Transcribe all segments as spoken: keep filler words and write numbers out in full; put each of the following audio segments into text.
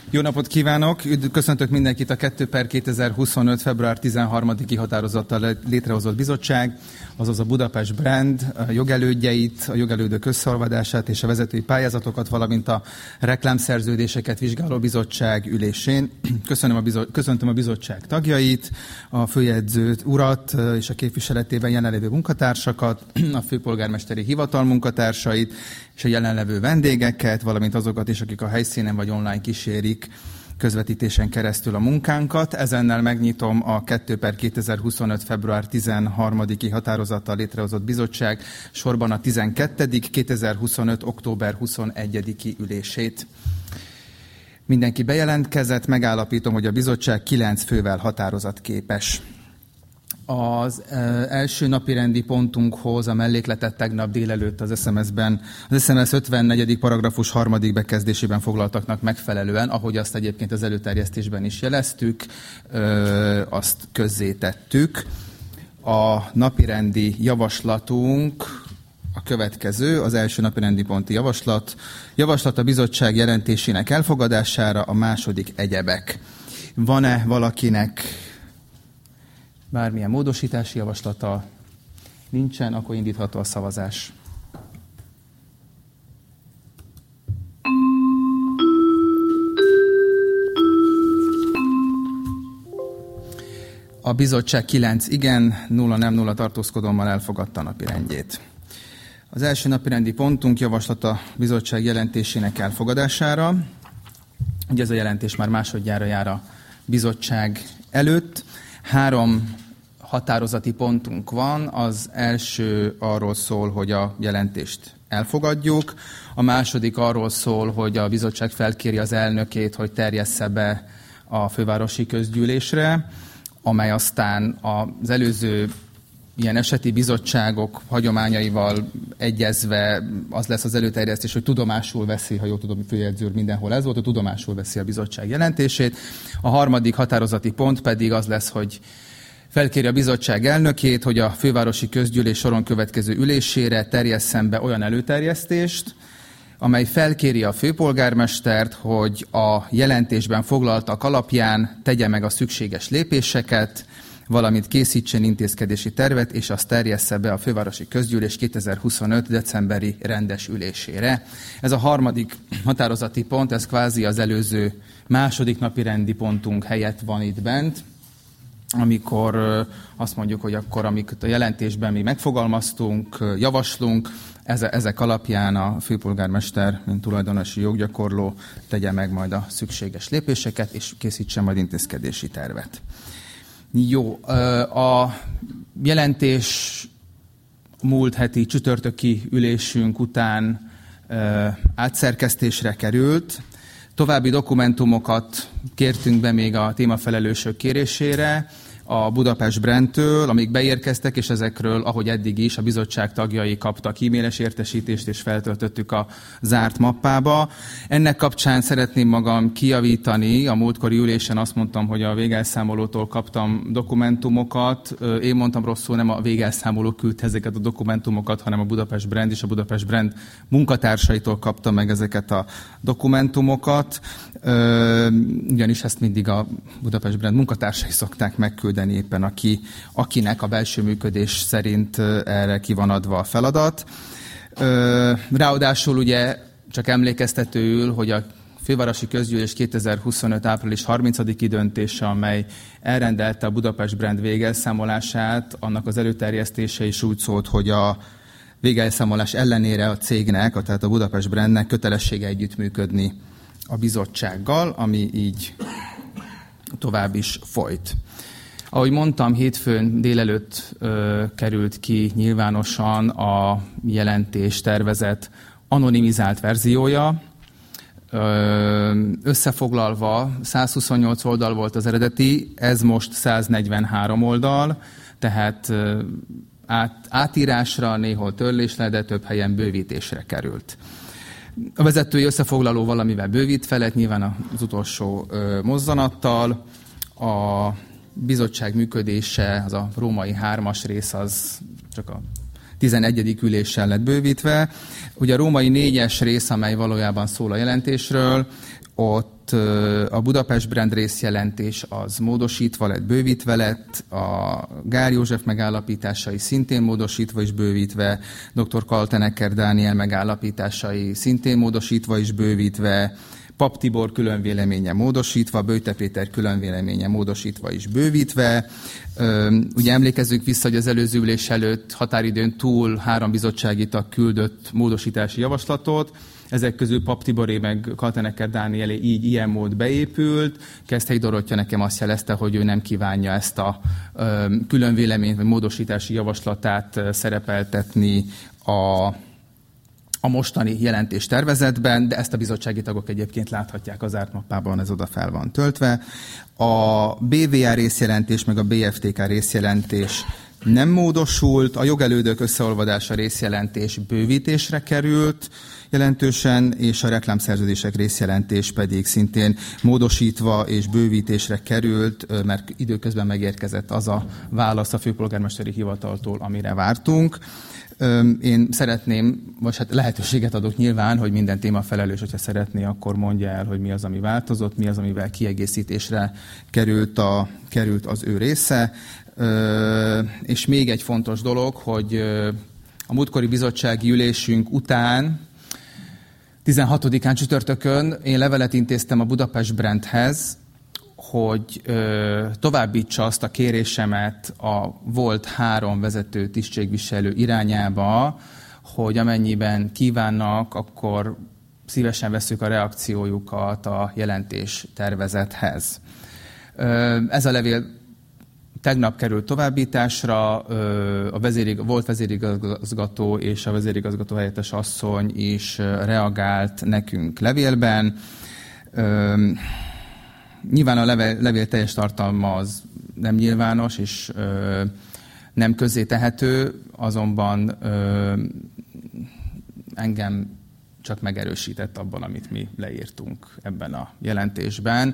Jó napot kívánok! Üdv, köszöntök mindenkit a kettő per kétezer-huszonöt. február tizenharmadiki határozattal létrehozott bizottság, azaz a Budapest Brand a jogelődjeit, a jogelődök összeolvadását és a vezetői pályázatokat, valamint a reklámszerződéseket vizsgáló bizottság ülésén. Köszönöm a bizo- köszöntöm a bizottság tagjait, a főjegyzőt urat és a képviseletében jelenlévő munkatársakat, a főpolgármesteri hivatal munkatársait és a jelenlevő vendégeket, valamint azokat is, akik a helyszínen vagy online kísérik közvetítésen keresztül a munkánkat. Ezennel megnyitom a kettő per kétezer-huszonöt. február tizenharmadiki határozattal létrehozott bizottság sorban a tizenkettedik kétezer-huszonöt. október huszonegyediki ülését. Mindenki bejelentkezett, megállapítom, hogy a bizottság kilenc fővel határozatképes. Az első napi rendi pontunkhoz a mellékletet tegnap délelőtt az es em es-ben, az es em es ötvennegyedik paragrafus harmadik bekezdésében foglaltaknak megfelelően, ahogy azt egyébként az előterjesztésben is jeleztük, azt közzétettük. A napirendi javaslatunk a következő, az első napirendi ponti javaslat. Javaslat a bizottság jelentésének elfogadására, a második egyebek. Van-e valakinek bármilyen módosítási javaslata? Nincsen, akkor indítható a szavazás. A bizottság kilenc igen, nulla nem, nulla tartózkodómmal elfogadta a napirendjét. Az első napirendi pontunk javaslat a bizottság jelentésének elfogadására. Ugye ez a jelentés már másodjára jár a bizottság előtt. Három határozati pontunk van. Az első arról szól, hogy a jelentést elfogadjuk. A második arról szól, hogy a bizottság felkéri az elnökét, hogy terjessze be a fővárosi közgyűlésre, amely aztán az előző ilyen eseti bizottságok hagyományaival egyezve az lesz az előterjesztés, hogy tudomásul veszi, ha jól tudom, főjegyző úr, mindenhol ez volt, hogy tudomásul veszi a bizottság jelentését. A harmadik határozati pont pedig az lesz, hogy felkéri a bizottság elnökét, hogy a fővárosi közgyűlés soron következő ülésére terjesszen be olyan előterjesztést, amely felkéri a főpolgármestert, hogy a jelentésben foglaltak alapján tegye meg a szükséges lépéseket, valamint készítsen intézkedési tervet, és azt terjessze be a fővárosi közgyűlés kétezer-huszonöt. decemberi rendes ülésére. Ez a harmadik határozati pont, ez kvázi az előző második napi rendi pontunk helyett van itt bent, amikor azt mondjuk, hogy akkor, amiket a jelentésben mi megfogalmaztunk, javaslunk, ezek alapján a főpolgármester, mint tulajdonosi joggyakorló tegye meg majd a szükséges lépéseket, és készítsen majd intézkedési tervet. Jó, a jelentés múlt heti csütörtöki ülésünk után átszerkesztésre került. További dokumentumokat kértünk be még a témafelelősök kérésére a Budapest Brandtől, amik beérkeztek, és ezekről, ahogy eddig is, a bizottság tagjai kaptak e-mailes értesítést, és feltöltöttük a zárt mappába. Ennek kapcsán szeretném magam kijavítani. A múltkori ülésen azt mondtam, hogy a végelszámolótól kaptam dokumentumokat. Én mondtam rosszul, nem a végelszámoló küldte ezeket a dokumentumokat, hanem a Budapest Brand és a Budapest Brand munkatársaitól kaptam meg ezeket a dokumentumokat. Ugyanis ezt mindig a Budapest Brand munkatársai szokták megküldeni, éppen aki, akinek a belső működés szerint erre ki van adva a feladat. Ráadásul ugye csak emlékeztetőül, hogy a fővárosi közgyűlés kétezer-huszonöt. április harmincadiki döntése, amely elrendelte a Budapest Brand végelszámolását, annak az előterjesztése is úgy szólt, hogy a végelszámolás ellenére a cégnek, tehát a Budapest Brandnek kötelessége együttműködni a bizottsággal, ami így tovább is folyt. Ahogy mondtam, hétfőn délelőtt ö, került ki nyilvánosan a jelentés tervezet anonimizált verziója. Ö, összefoglalva százhuszonnyolc oldal volt az eredeti, ez most száznegyvenhárom oldal, tehát ö, át, átírásra, néhol törlésre, de több helyen bővítésre került. A vezetői összefoglaló valamivel bővítve lett, nyilván az utolsó ö, mozzanattal. A bizottság működése, az a római hármas rész, az csak a tizenegyedik üléssel lett bővítve. Ugye a római négyes rész, amely valójában szól a jelentésről, ott a Budapest Brand részjelentés az módosítva lett, bővítve lett, a Gál József megállapításai szintén módosítva és bővítve, dr. Kaltenecker Dániel megállapításai szintén módosítva és bővítve, Pap Tibor különvéleménye módosítva, Böjte Péter különvéleménye módosítva és bővítve. Ugye emlékezzünk vissza, hogy az előző ülés előtt határidőn túl három bizottsági tag küldött módosítási javaslatot. Ezek közül Pap Tiboré meg Kaltenecker Dánielé így ilyen mód beépült. Keszthelyi Dorottya nekem azt jelezte, hogy ő nem kívánja ezt a különvéleményt vagy módosítási javaslatát szerepeltetni a a mostani jelentés tervezetben, de ezt a bizottsági tagok egyébként láthatják az zárt mappában, ez oda fel van töltve. A bé vé á részjelentés meg a bé ef té ká részjelentés nem módosult, a jogelődök összeolvadása részjelentés bővítésre került jelentősen, és a reklámszerződések részjelentés pedig szintén módosítva és bővítésre került, mert időközben megérkezett az a válasz a főpolgármesteri hivataltól, amire vártunk. Én szeretném, vagy hát lehetőséget adok nyilván, hogy minden téma felelős, hogyha szeretné, akkor mondja el, hogy mi az, ami változott, mi az, amivel kiegészítésre került, a, került az ő része. És még egy fontos dolog, hogy a múltkori bizottsági ülésünk után, tizenhatodikán csütörtökön én levelet intéztem a Budapest Brandhez, hogy ö, továbbítsa azt a kérésemet a volt három vezető tisztségviselő irányába, hogy amennyiben kívánnak, akkor szívesen vesszük a reakciójukat a jelentés tervezethez. Ö, ez a levél tegnap került továbbításra, ö, a vezérig, volt vezérigazgató és a vezérigazgató helyettes asszony is reagált nekünk levélben. Ö, Nyilván a levél, levél teljes tartalma az nem nyilvános és ö, nem közzétehető, azonban ö, engem csak megerősített abban, amit mi leírtunk ebben a jelentésben.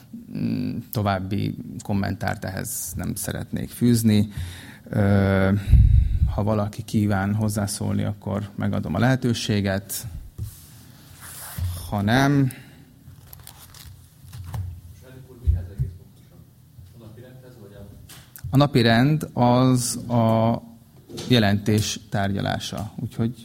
További kommentárt ehhez nem szeretnék fűzni. Ö, ha valaki kíván hozzászólni, akkor megadom a lehetőséget. Ha nem... A napirend az a jelentés tárgyalása, úgyhogy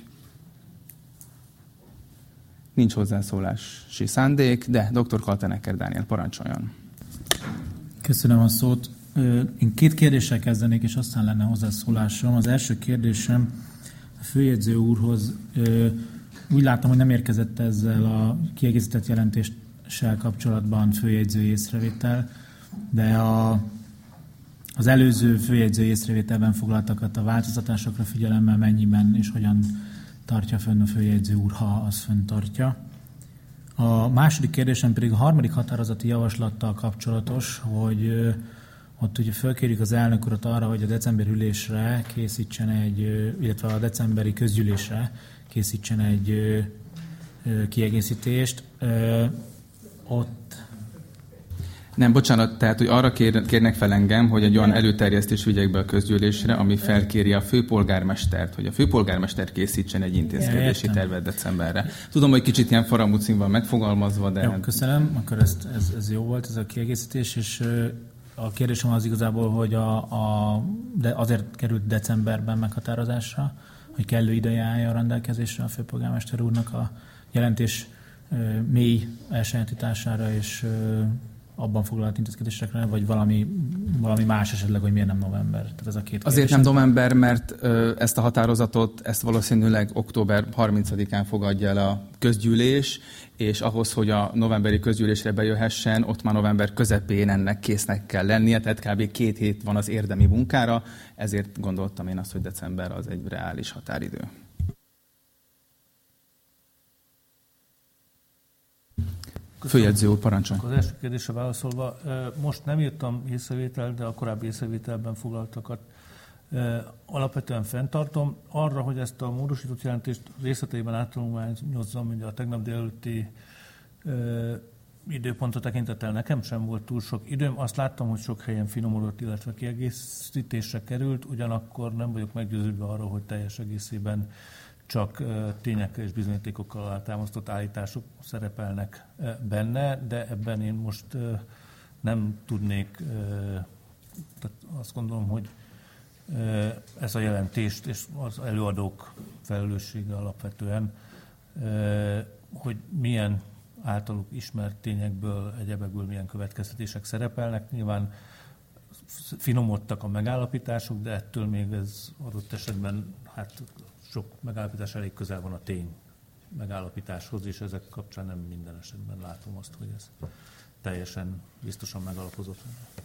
nincs hozzászólási szándék, de dr. Kaltenecker Dániel, parancsoljon. Köszönöm a szót. Én két kérdéssel kezdenék, és aztán lenne hozzászólásom. Az első kérdésem a főjegyző úrhoz. Úgy látom, hogy nem érkezett ezzel a kiegészített jelentéssel kapcsolatban főjegyzői észrevétel, de a Az előző főjegyző észrevételben foglaltakat a változtatásokra figyelemmel mennyiben és hogyan tartja fönn a főjegyző úr, ha az fönn tartja. A második kérdésem pedig a harmadik határozati javaslattal kapcsolatos, hogy ott ugye fölkérjük az elnök urat arra, hogy a december ülésre készítsen egy, illetve a decemberi közgyűlésre készítsen egy kiegészítést. Ott Nem, bocsánat, tehát, hogy arra kér, kérnek fel engem, hogy egy olyan előterjesztés vigyek be a közgyűlésre, ami felkéri a főpolgármestert, hogy a főpolgármester készítsen egy intézkedési tervet decemberre. Tudom, hogy kicsit ilyen faramúcin van megfogalmazva, de... Jó, köszönöm, akkor ez, ez, ez jó volt, ez a kiegészítés, és a kérdésem az igazából, hogy a, a, de azért került decemberben meghatározásra, hogy kellő ideje állja a rendelkezésre a főpolgármester úrnak a jelentés mély elsajátítására és abban foglalt intézkedésekre, vagy valami, valami más esetleg, hogy miért nem november? Tehát ez a két Azért nem november, mert ö, ezt a határozatot, ezt valószínűleg október harmincadikán fogadja el a közgyűlés, és ahhoz, hogy a novemberi közgyűlésre bejöhessen, ott már november közepén ennek késznek kell lennie, tehát kb. két hét van az érdemi munkára, ezért gondoltam én azt, hogy december az egy reális határidő. Főjegyző úr, parancsolj. Az első kérdésre válaszolva, most nem írtam észrevételt, de a korábbi észrevételben foglaltakat alapvetően fenntartom. Arra, hogy ezt a módosított jelentést részleteiben áttanulmányozzam, ugye a tegnap délelőtti időpontot tekintettel nekem sem volt túl sok időm. Azt láttam, hogy sok helyen finomodott, illetve kiegészítésre került, ugyanakkor nem vagyok meggyőződve arról, hogy teljes egészében csak tényekkel és bizonyítékokkal alátámasztott állítások szerepelnek benne, de ebben én most nem tudnék, tehát azt gondolom, hogy ez a jelentést és az előadók felelőssége alapvetően, hogy milyen általuk ismert tényekből, egyebekből milyen következtetések szerepelnek. Nyilván finomodtak a megállapítások, de ettől még ez adott esetben, hát sok megállapítás elég közel van a tény megállapításhoz, és ezek kapcsán nem minden esetben látom azt, hogy ez teljesen biztosan megalapozott.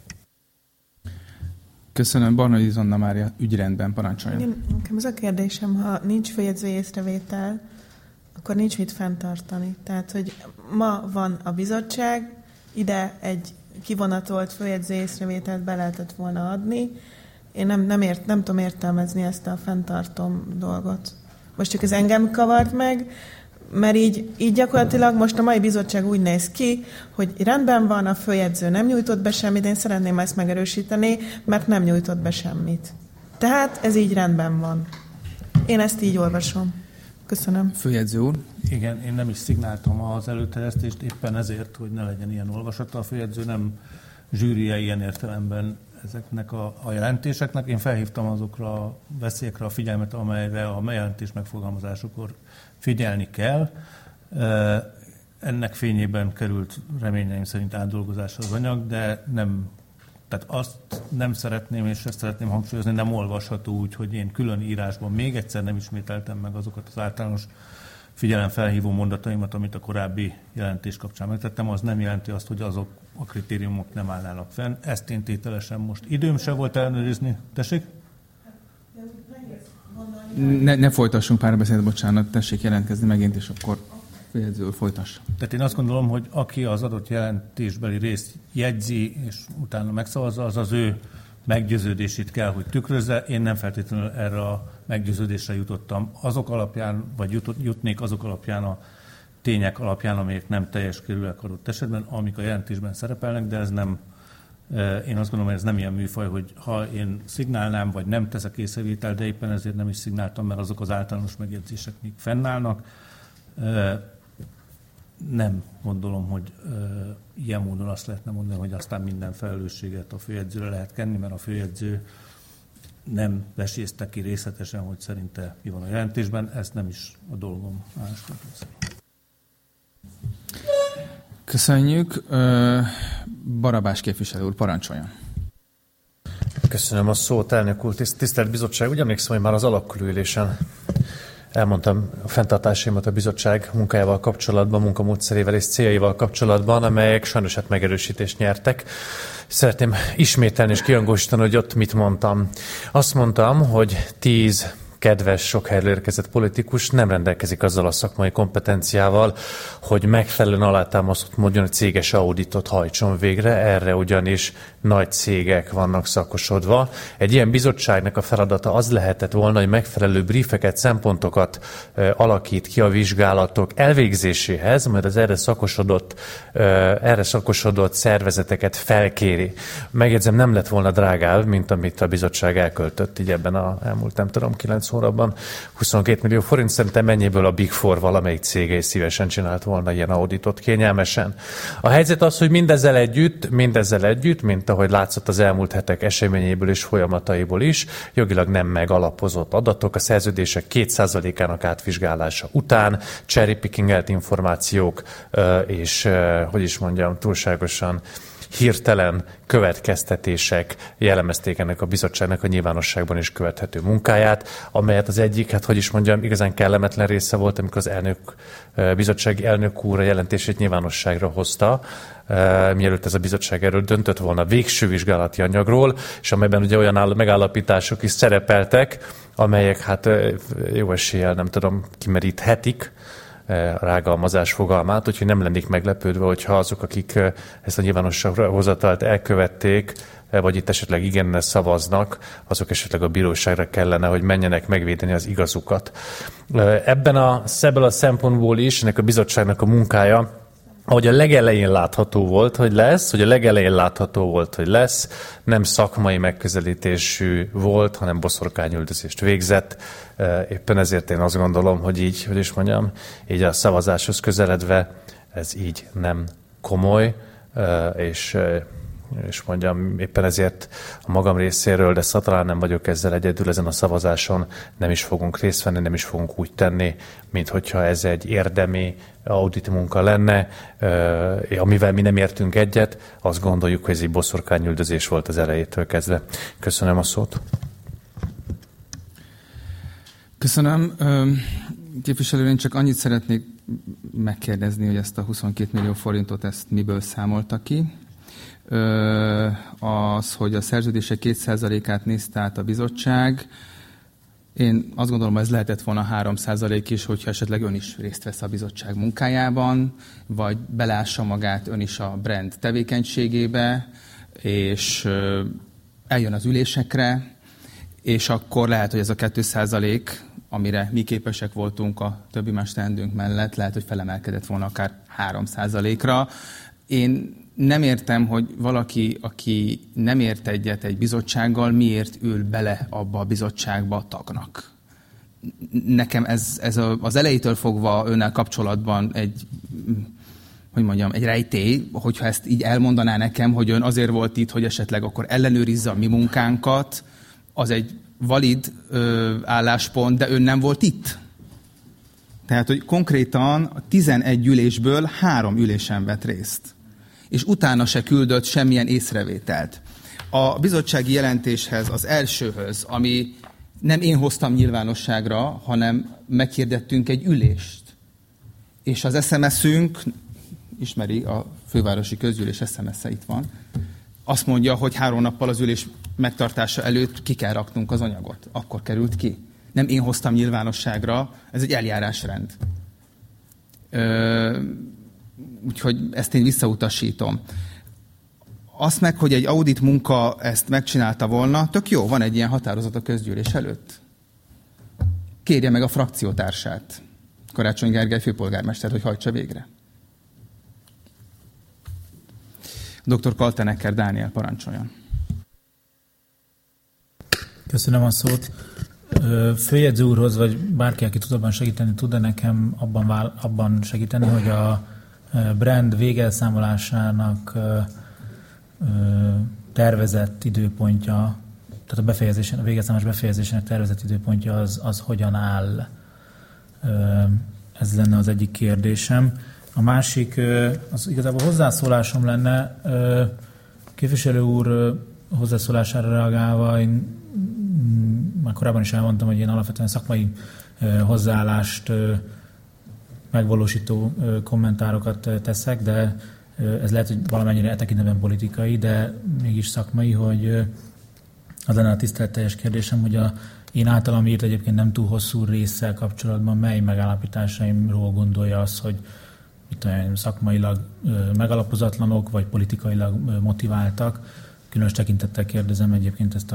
Köszönöm. Barnai Zonna Mária ügyrendben parancsoljon. Igen, nekem az a kérdésem, ha nincs feljegyző észrevétel, akkor nincs mit fenntartani. Tehát, hogy ma van a bizottság, ide egy kivonatolt feljegyző észrevételt be lehetett volna adni. Én nem, nem, ért, nem tudom értelmezni ezt a fenntartom dolgot. Most csak ez engem kavart meg, mert így, így gyakorlatilag most a mai bizottság úgy néz ki, hogy rendben van, a főjegyző nem nyújtott be semmit, én szeretném ezt megerősíteni, mert nem nyújtott be semmit. Tehát ez így rendben van. Én ezt így olvasom. Köszönöm. Főjegyző úr. Igen, én nem is szignáltam az előterjesztést, éppen ezért, hogy ne legyen ilyen olvasata. A főjegyző nem zsűrije ilyen értelemben ezeknek a, a jelentéseknek. Én felhívtam azokra a veszélyekre a figyelmet, amelyre a jelentés megfogalmazásukor figyelni kell. Ennek fényében került reményeim szerint átdolgozásra az anyag, de nem, tehát azt nem szeretném, és ezt szeretném hangsúlyozni, nem olvasható úgy, hogy én külön írásban még egyszer nem ismételtem meg azokat az általános figyelemfelhívó mondataimat, amit a korábbi jelentés kapcsán megtettem, az nem jelenti azt, hogy azok a kritériumok nem állnának fenn. Ezt én tételesen most időm se volt ellenőrizni. Tessék? Ne, ne folytassunk párbeszédet, bocsánat, tessék jelentkezni megint, és akkor főjegyző úr folytassa. Tehát én azt gondolom, hogy aki az adott jelentésbeli részt jegyzi, és utána megszavazza, az az ő meggyőződését kell, hogy tükrözze. Én nem feltétlenül erre a meggyőződésre jutottam azok alapján, vagy jut, jutnék azok alapján a tények alapján, amelyek nem teljes körülök adott esetben, amik a jelentésben szerepelnek, de ez nem, én azt gondolom, hogy ez nem ilyen műfaj, hogy ha én szignálnám, vagy nem teszek észrevételt, de éppen ezért nem is szignáltam, mert azok az általános megjegyzések még fennállnak. Nem gondolom, hogy ilyen módon azt lehetne mondani, hogy aztán minden felelősséget a főjegyzőre lehet kenni, mert a főjegyző nem vesézte ki részletesen, hogy szerinte mi van a jelentésben, ez nem is a dolgom. Köszönjük. Barabás képviselő úr, parancsoljon. Köszönöm a szót, elnök úr, tisztelt bizottság. Úgy emlékszem, hogy már az alakulóülésen elmondtam a fenntartásaimat a bizottság munkájával kapcsolatban, munkamódszerével és céljaival kapcsolatban, amelyek sajnos hát megerősítést nyertek. Szeretném ismételni és kihangosítani, hogy ott mit mondtam. Azt mondtam, hogy tíz kedves, sok helyről érkezett politikus nem rendelkezik azzal a szakmai kompetenciával, hogy megfelelően alátámasztott módon céges auditot hajtson végre, erre ugyanis nagy cégek vannak szakosodva. Egy ilyen bizottságnak a feladata az lehetett volna, hogy megfelelő briefeket, szempontokat e, alakít ki a vizsgálatok elvégzéséhez, majd az erre szakosodott, e, erre szakosodott szervezeteket felkéri. Megjegyzem, nem lett volna drágább, mint amit a bizottság elköltött így ebben a elmúlt, nem tudom, kilenc hónapban. huszonkét millió forint, szerintem mennyiből a Big Four valamelyik cége is szívesen csinált volna ilyen auditot kényelmesen. A helyzet az, hogy mindezzel együtt, mindezzel együtt, mint ahogy látszott az elmúlt hetek eseményéből és folyamataiból is, jogilag nem megalapozott adatok, a szerződések két százalékának átvizsgálása után, cherry pickingelt információk, és hogy is mondjam, túlságosan hirtelen következtetések jellemezték ennek a bizottságnak a nyilvánosságban is követhető munkáját, amelyet az egyik, hát hogy is mondjam, igazán kellemetlen része volt, amikor az elnök, bizottsági elnök úr a jelentését nyilvánosságra hozta, mielőtt ez a bizottság erről döntött volna végső vizsgálati anyagról, és amelyben ugye olyan megállapítások is szerepeltek, amelyek hát jó eséllyel nem tudom, kimeríthetik a rágalmazás fogalmát, úgyhogy nem lennék meglepődve, hogyha azok, akik ezt a nyilvánosságra hozatalt elkövették, vagy itt esetleg igennel szavaznak, azok esetleg a bíróságra kellene, hogy menjenek megvédeni az igazukat. Ebben a, ebből a szempontból is, ennek a bizottságnak a munkája ahogy a legelején látható volt, hogy lesz, hogy a legelején látható volt, hogy lesz, nem szakmai megközelítésű volt, hanem boszorkányüldözést végzett. Éppen ezért én azt gondolom, hogy így, hogy is mondjam, így a szavazáshoz közeledve ez így nem komoly, és, és mondjam, éppen ezért a magam részéről, de talán nem vagyok ezzel egyedül ezen a szavazáson, nem is fogunk részt venni, nem is fogunk úgy tenni, mint hogyha ez egy érdemi audit munka lenne, amivel mi nem értünk egyet, azt gondoljuk, hogy ez egy boszorkányüldözés volt az elejétől kezdve. Köszönöm a szót. Köszönöm. Képviselő, én csak annyit szeretnék megkérdezni, hogy ezt a huszonkét millió forintot ezt miből számolta ki. Az, hogy a szerződések két százalékát nézte át a bizottság, én azt gondolom, hogy ez lehetett volna három százalék is, hogyha esetleg ön is részt vesz a bizottság munkájában, vagy belássa magát ön is a brand tevékenységébe, és eljön az ülésekre, és akkor lehet, hogy ez a két százalék, amire mi képesek voltunk a többi más teendőnk mellett, lehet, hogy felemelkedett volna akár három százalékra. Én nem értem, hogy valaki, aki nem ért egyet egy bizottsággal, miért ül bele abba a bizottságba tagnak. Nekem ez, ez az elejétől fogva önnel kapcsolatban egy, hogy mondjam, egy rejtély, hogyha ezt így elmondaná nekem, hogy ön azért volt itt, hogy esetleg akkor ellenőrizze a mi munkánkat, az egy valid ö, álláspont, de ön nem volt itt. Tehát, hogy konkrétan a tizenegy ülésből három ülésen vett részt. És utána se küldött semmilyen észrevételt. A bizottsági jelentéshez, az elsőhöz, ami nem én hoztam nyilvánosságra, hanem meghirdettünk egy ülést. És az es em es-ünk, ismeri a fővárosi közgyűlés es em es-e, itt van, azt mondja, hogy három nappal az ülés megtartása előtt ki kell raknunk az anyagot. Akkor került ki. Nem én hoztam nyilvánosságra, ez egy eljárásrend. Ö, úgyhogy ezt én visszautasítom. Azt meg, hogy egy audit munka ezt megcsinálta volna, tök jó, van egy ilyen határozat a közgyűlés előtt. Kérje meg a frakciótársát, Karácsony Gergely főpolgármester, hogy hajtsa végre. doktor Kaltenecker Dániel, parancsoljon. Köszönöm a szót. Főjegyző úrhoz, vagy bárki, aki tud abban segíteni, tud-e nekem abban, abban segíteni, hogy a brand végelszámolásának tervezett időpontja, tehát a, befejezésen, a végelszámolás befejezésének tervezett időpontja az, az hogyan áll? Ez lenne az egyik kérdésem. A másik, az igazából hozzászólásom lenne, képviselő úr hozzászólására reagálva, én már korábban is elmondtam, hogy én alapvetően szakmai hozzáállást megvalósító kommentárokat teszek, de ez lehet, hogy valamennyire e tekintetben politikai, de mégis szakmai, hogy az lenne a tiszteletteljes kérdésem, hogy a én általam írt egyébként nem túl hosszú résszel kapcsolatban mely megállapításaimról gondolja azt, hogy itt olyan szakmailag megalapozatlanok, vagy politikailag motiváltak. Különös tekintettel kérdezem egyébként ezt a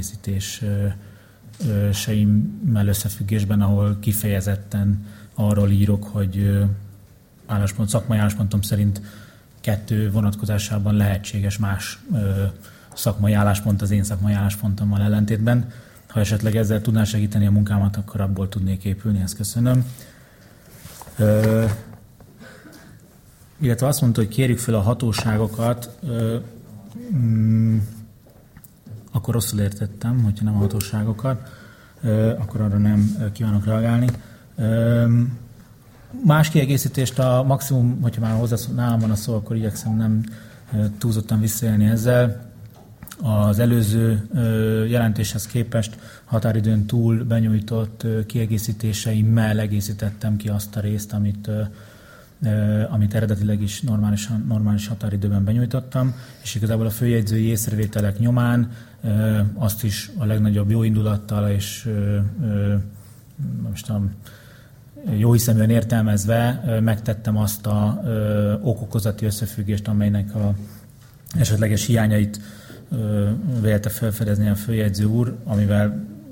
kiegészítéseimmel összefüggésben, ahol kifejezetten arról írok, hogy álláspont, szakmai álláspontom szerint kettő vonatkozásában lehetséges más szakmai álláspont az én szakmai álláspontommal ellentétben. Ha esetleg ezzel tudná segíteni a munkámat, akkor abból tudnék épülni, ezt köszönöm. Ö, illetve azt mondta, hogy kérjük fel a hatóságokat, ö, mm, akkor rosszul értettem, hogyha nem a hatóságokat, ö, akkor arra nem kívánok reagálni. Ö, más kiegészítést a maximum, hogyha már hozzászól, nálam van a szó, akkor igyekszem nem túlzottan visszaélni ezzel. Az előző jelentéshez képest határidőn túl benyújtott kiegészítéseimmel egészítettem ki azt a részt, amit, amit eredetileg is normális, normális határidőben benyújtottam, és igazából a főjegyzői észrevételek nyomán azt is a legnagyobb jóindulattal és most a jó hiszeműen értelmezve megtettem azt a okokozati összefüggést, amelynek a esetleges hiányait vélte felfedezni a főjegyző úr, amivel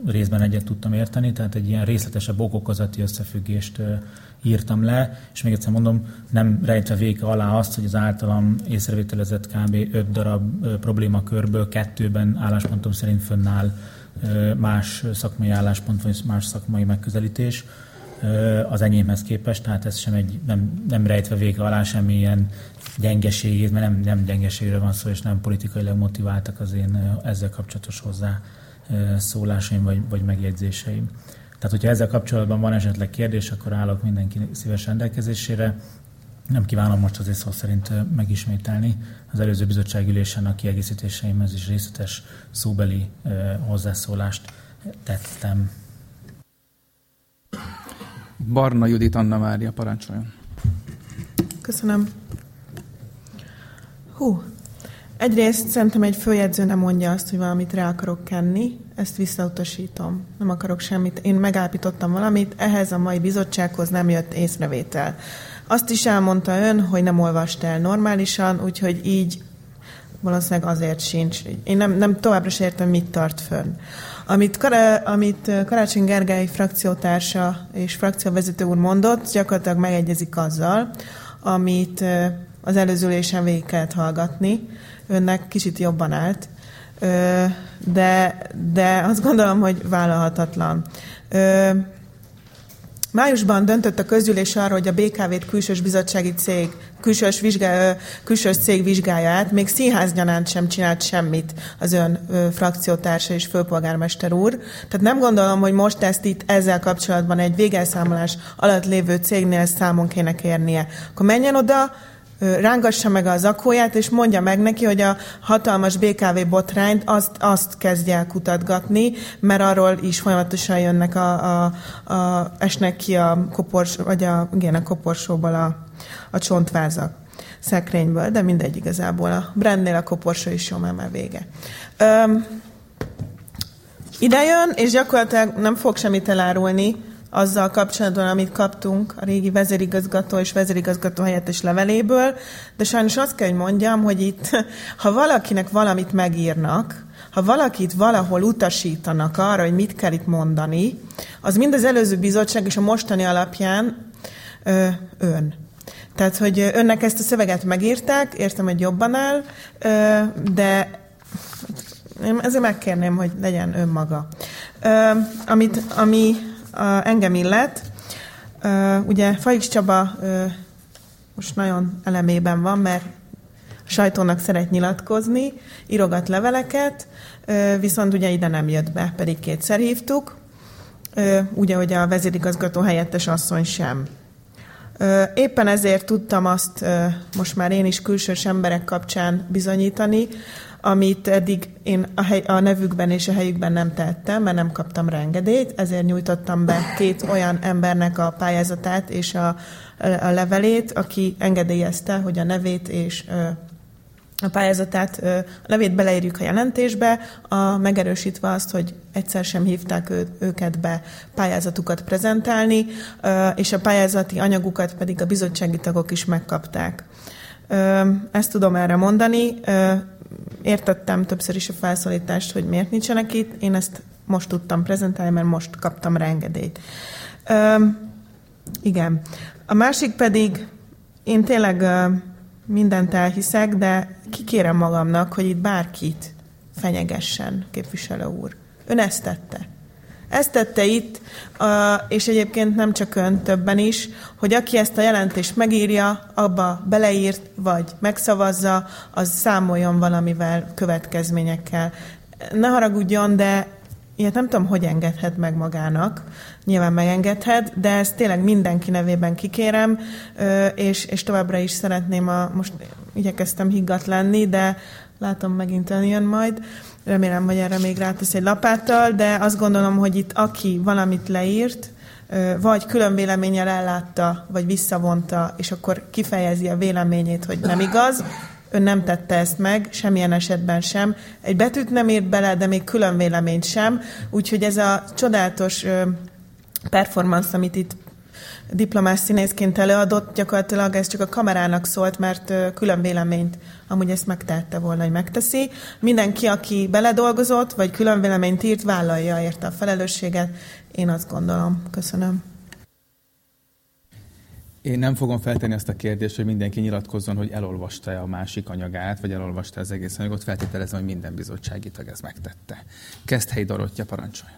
részben egyet tudtam érteni, tehát egy ilyen részletesebb ok-okozati összefüggést írtam le, és még egyszer mondom, nem rejtve véke alá azt, hogy az általam észrevételezett kb. öt darab problémakörből kettőben álláspontom szerint fönnáll más szakmai álláspont, vagy más szakmai megközelítés az enyémhez képest, tehát ez sem egy, nem, nem rejtve vége alá semmilyen gyengeségét, mert nem, nem gyengeségről van szó, és nem politikailag motiváltak az én ezzel kapcsolatos hozzá szólásaim, vagy, vagy megjegyzéseim. Tehát, hogyha ezzel kapcsolatban van esetleg kérdés, akkor állok mindenki szíves rendelkezésére. Nem kívánom most azért szó szerint megismételni. Az előző bizottságülésen a kiegészítéseimhez is részletes szóbeli hozzászólást tettem. Barna Judit Anna Mária, parancsoljon. Köszönöm. Hú, egyrészt szerintem egy főjegyző nem mondja azt, hogy valamit rá akarok kenni, ezt visszautasítom. Nem akarok semmit. Én megállapítottam valamit, ehhez a mai bizottsághoz nem jött észrevétel. Azt is elmondta ön, hogy nem olvasta el normálisan, úgyhogy így valószínűleg azért sincs. Én nem, nem továbbra sem értem, mit tart fönn. Amit, Kar- amit Karácsony Gergely frakciótársa és frakcióvezető úr mondott, gyakorlatilag megegyezik azzal, amit az előző ülésen végig kellett hallgatni. Önnek kicsit jobban állt, de, de azt gondolom, hogy vállalhatatlan. Májusban döntött a közgyűlés arról, hogy a bé ká vét külsős bizottsági cég, külsős, vizsgál, külsős cég vizsgálja át, még színházgyanánt sem csinált semmit az ön ö, frakciótársa és főpolgármester úr. Tehát nem gondolom, hogy most ezt itt ezzel kapcsolatban egy végelszámolás alatt lévő cégnél számon kéne kérnie. Akkor menjen oda, rángassa meg az zakóját, és mondja meg neki, hogy a hatalmas bé ká vé botrányt azt, azt kezdje el kutatgatni, mert arról is folyamatosan jönnek a, a, a esnek ki a kopors, vagy a, igen, a koporsóból a, a csontvázak szekrényből, de mindegy igazából. A brandnél a koporsó is jó, már vége. Öm, ide jön, és gyakorlatilag nem fog semmit elárulni azzal kapcsolatban, amit kaptunk a régi vezérigazgató és vezérigazgató helyettes leveléből, de sajnos azt kell, hogy mondjam, hogy itt, ha valakinek valamit megírnak, ha valakit valahol utasítanak arra, hogy mit kell itt mondani, az mind az előző bizottság és a mostani alapján ö, ön. Tehát, hogy önnek ezt a szöveget megírták, értem, hogy jobban áll, ö, de én ezért megkérném, hogy legyen önmaga. Ö, amit, ami A, engem illet. Uh, ugye Faix Csaba uh, most nagyon elemében van, mert a sajtónak szeret nyilatkozni, írogat leveleket, uh, viszont ugye ide nem jött be, pedig kétszer hívtuk, uh, ugye, hogy a vezérigazgató helyettes asszony sem. Uh, éppen ezért tudtam azt uh, most már én is külsős emberek kapcsán bizonyítani, amit eddig én a, hely, a nevükben és a helyükben nem tettem, mert nem kaptam rá engedélyt, ezért nyújtottam be két olyan embernek a pályázatát és a, a levelét, aki engedélyezte, hogy a nevét és a pályázatát, a nevét beleírjuk a jelentésbe, a, megerősítve azt, hogy egyszer sem hívták ő, őket be pályázatukat prezentálni, és a pályázati anyagukat pedig a bizottsági tagok is megkapták. Ezt tudom erre mondani. Értettem többször is a felszólítást, hogy miért nincsenek itt. Én ezt most tudtam prezentálni, mert most kaptam rá engedélyt. Igen. A másik pedig, én tényleg mindent elhiszek, de kikérem magamnak, hogy itt bárkit fenyegessen, képviselő úr. Ön ezt tette. Ezt tette itt, és egyébként nem csak ön, többen is, hogy aki ezt a jelentést megírja, abba beleírt, vagy megszavazza, az számoljon valamivel, következményekkel. Ne haragudjon, de ilyet nem tudom, hogy engedhet meg magának. Nyilván megengedhet, de ezt tényleg mindenki nevében kikérem, és, és továbbra is szeretném, a, most igyekeztem higgadt lenni, de látom, megint jön majd. Remélem, hogy erre még rátesz egy lapáttal, de azt gondolom, hogy itt aki valamit leírt, vagy külön véleménnyel ellátta, vagy visszavonta, és akkor kifejezi a véleményét, hogy nem igaz, ön nem tette ezt meg, semmilyen esetben sem. Egy betűt nem írt bele, de még külön véleményt sem. Úgyhogy ez a csodálatos performance, amit itt diplomás színészként előadott, gyakorlatilag ez csak a kamerának szólt, mert külön véleményt amúgy ezt megtehette volna, hogy megteszi. Mindenki, aki beledolgozott, vagy külön véleményt írt, vállalja érte a felelősséget. Én azt gondolom. Köszönöm. Én nem fogom feltenni azt a kérdést, hogy mindenki nyilatkozzon, hogy elolvasta a másik anyagát, vagy elolvasta az egész anyagot. Feltételezem, hogy minden bizottsági tag ezt megtette. Keszthelyi Dorottya, parancsoljon.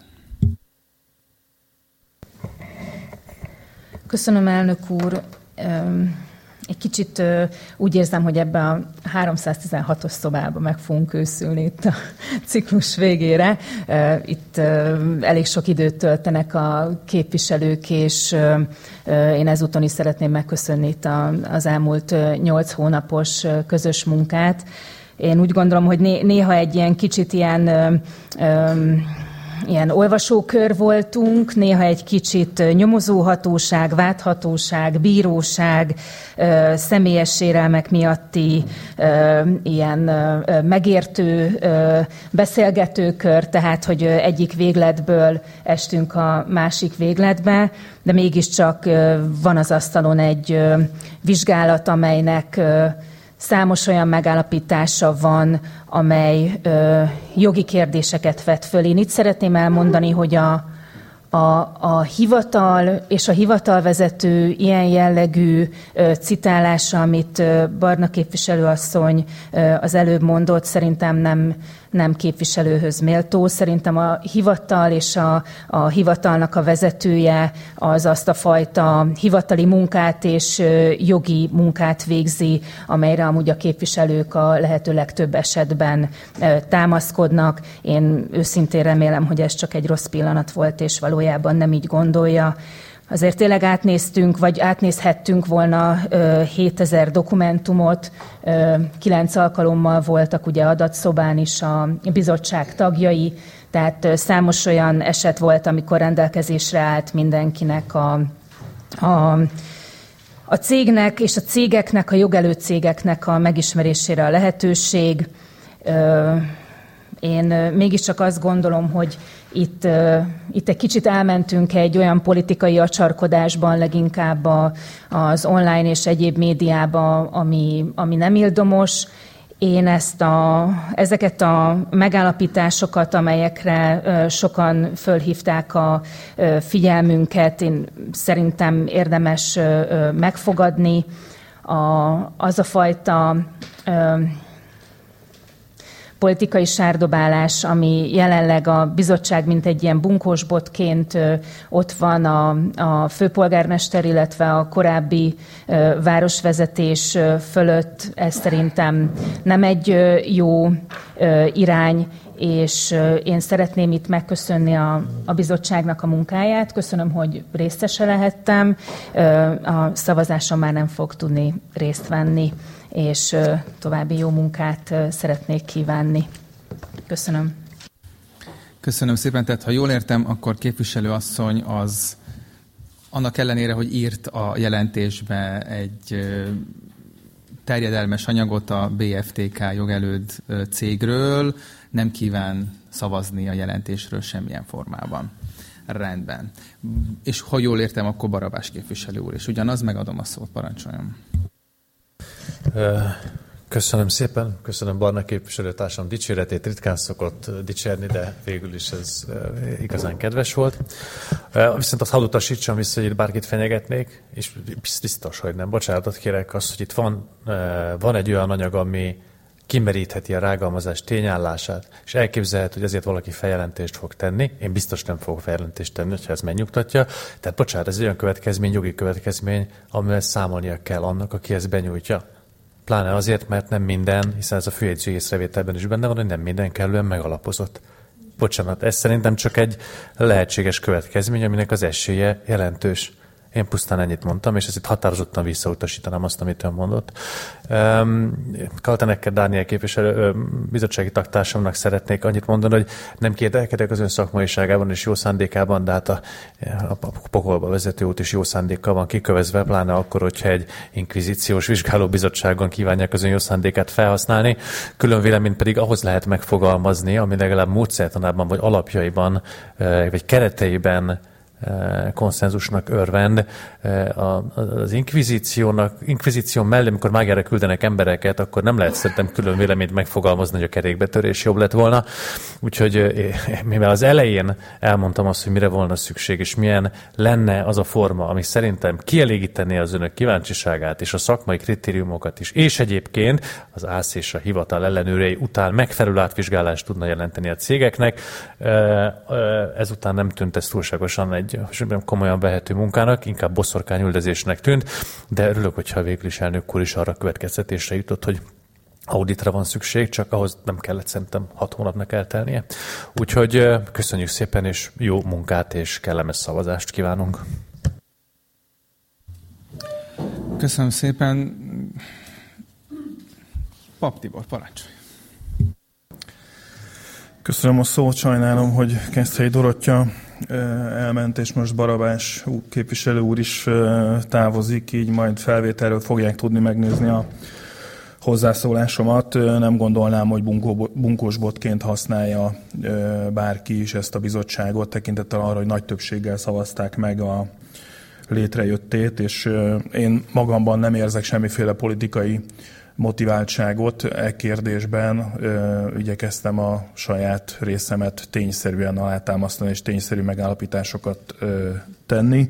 Köszönöm, elnök úr. Egy kicsit úgy érzem, hogy ebbe a háromszáztizenhatos szobába meg fogunk őszülni itt a ciklus végére. Itt elég sok időt töltenek a képviselők, és én ezúton is szeretném megköszönni itt az elmúlt nyolc hónapos közös munkát. Én úgy gondolom, hogy néha egy ilyen kicsit ilyen... Ilyen olvasókör voltunk, néha egy kicsit nyomozóhatóság, vádhatóság, bíróság, személyes sérelmek miatti ilyen megértő beszélgetőkör, tehát hogy egyik végletből estünk a másik végletbe, de mégiscsak van az asztalon egy vizsgálat, amelynek számos olyan megállapítása van, amely ö, jogi kérdéseket vet föl. Én itt szeretném elmondani, hogy a, a, a hivatal és a hivatalvezető ilyen jellegű ö, citálása, amit ö, Barna képviselőasszony ö, az előbb mondott, szerintem nem, nem képviselőhöz méltó. Szerintem a hivatal és a, a hivatalnak a vezetője az azt a fajta hivatali munkát és ö, jogi munkát végzi, amelyre amúgy a képviselők a lehető legtöbb esetben ö, támaszkodnak. Én őszintén remélem, hogy ez csak egy rossz pillanat volt, és valójában nem így gondolja. Azért tényleg átnéztünk, vagy átnézhettünk volna hétezer dokumentumot, kilenc alkalommal voltak ugye adatszobán is a bizottság tagjai, tehát számos olyan eset volt, amikor rendelkezésre állt mindenkinek a, a, a cégnek és a cégeknek, a jogelő cégeknek a megismerésére a lehetőség. Én mégiscsak azt gondolom, hogy itt, uh, itt egy kicsit elmentünk egy olyan politikai acsarkodásban, leginkább a, az online és egyéb médiába, ami, ami nem ildomos. Én ezt a, ezeket a megállapításokat, amelyekre uh, sokan fölhívták a uh, figyelmünket, én szerintem érdemes uh, megfogadni. A, az a fajta... Uh, politikai sárdobálás, ami jelenleg a bizottság mint egy ilyen bunkósbotként ott van a, a főpolgármester, illetve a korábbi városvezetés fölött, ez szerintem nem egy jó irány, és én szeretném itt megköszönni a, a bizottságnak a munkáját. Köszönöm, hogy részese lehettem. A szavazáson már nem fog tudni részt venni, és további jó munkát szeretnék kívánni. Köszönöm. Köszönöm szépen. Tehát, ha jól értem, akkor képviselőasszony az annak ellenére, hogy írt a jelentésbe egy terjedelmes anyagot a bé ef té ká jogelőd cégről, nem kíván szavazni a jelentésről semmilyen formában. Rendben. És ha jól értem, akkor Barabás képviselő úr, és ugyanaz, megadom a szót, parancsoljon. Köszönöm szépen, köszönöm Barna képviselőtársam dicséretét, ritkán szokott dicsérni, de végül is ez igazán kedves volt. Viszont azt hadd utasítsam vissza, hogy itt bárkit fenyegetnék, és biztos, hogy nem. Bocsánatot kérek azt, hogy itt van, van egy olyan anyag, ami kimerítheti a rágalmazás tényállását, és elképzelhető, hogy ezért valaki feljelentést fog tenni. Én biztos nem fogok feljelentést tenni, hogyha ez megnyugtatja. Tehát bocsánat, ez egy olyan következmény, jogi következmény, amivel számolnia kell annak, aki ezt benyújtja. Pláne azért, mert nem minden, hiszen ez a főjegyző észrevételben is benne van, hogy nem minden kellően megalapozott. Bocsánat, ez szerintem csak egy lehetséges következmény, aminek az esélye jelentős. Én pusztán ennyit mondtam, és ezt határozottan visszautasítanám azt, amit ön mondott. Kaltenecker Dániel képviselő bizottsági tagtársamnak szeretnék annyit mondani, hogy nem kételkedek az ön szakmaiságában és jó szándékában, de hát a, a pokolba vezető út is jó szándékkal van kikövezve, pláne akkor, hogyha egy inkvizíciós vizsgálóbizottságon kívánják az ön jó szándékát felhasználni. Külön véleményt pedig ahhoz lehet megfogalmazni, ami legalább módszertanában vagy alapjaiban, vagy kereteiben konszenzusnak örvend. Az inkvizíciónak, inkvizíció mellé, amikor mágiára küldenek embereket, akkor nem lehet szerintem külön véleményt megfogalmazni, hogy a kerékbetörés jobb lett volna. Úgyhogy mivel az elején elmondtam azt, hogy mire volna szükség, és milyen lenne az a forma, ami szerintem kielégítené az önök kíváncsiságát, és a szakmai kritériumokat is, és egyébként az ász és a hivatal ellenőrei után megfelelő átvizsgálást tudna jelenteni a cégeknek. Ezután nem tűnt ez túlságosan egy komolyan vehető munkának, inkább boszorkányüldözésnek tűnt, de örülök, hogyha végül is elnök úr is arra következtetésre jutott, hogy auditra van szükség, csak ahhoz nem kellett szerintem hat hónapnak eltelnie. Úgyhogy köszönjük szépen, és jó munkát és kellemes szavazást kívánunk. Köszönöm szépen. Pap Tibor, parancsolj. Köszönöm a szót, sajnálom, hogy Keszthelyi Dorottya elment, és most Barabás képviselő úr is távozik, így majd felvételről fogják tudni megnézni a hozzászólásomat. Nem gondolnám, hogy bunkósbotként használja bárki is ezt a bizottságot, tekintettel arra, hogy nagy többséggel szavazták meg a létrejöttét, és én magamban nem érzek semmiféle politikai motiváltságot e kérdésben. Igyekeztem a saját részemet tényszerűen alátámasztani és tényszerű megállapításokat tenni.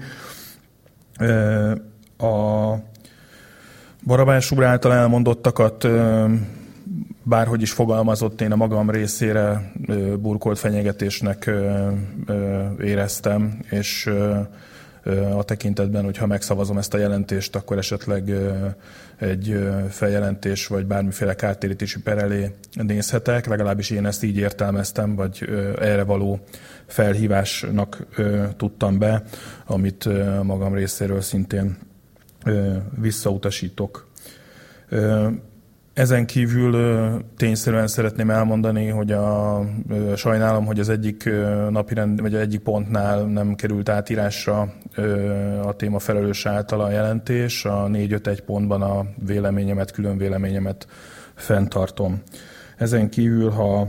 A Barabás úr által elmondottakat bárhogy is fogalmazott, én a magam részére burkolt fenyegetésnek éreztem, és a tekintetben, hogyha megszavazom ezt a jelentést, akkor esetleg egy feljelentés vagy bármiféle kártérítési per elé nézhetek, legalábbis én ezt így értelmeztem, vagy erre való felhívásnak tudtam be, amit magam részéről szintén visszautasítok. Ezen kívül tényszerűen szeretném elmondani, hogy a, sajnálom, hogy az egyik napirend, vagy az egyik pontnál nem került átírásra a téma felelős által a jelentés. A négy öt egy pontban a véleményemet, külön véleményemet fenntartom. Ezen kívül, ha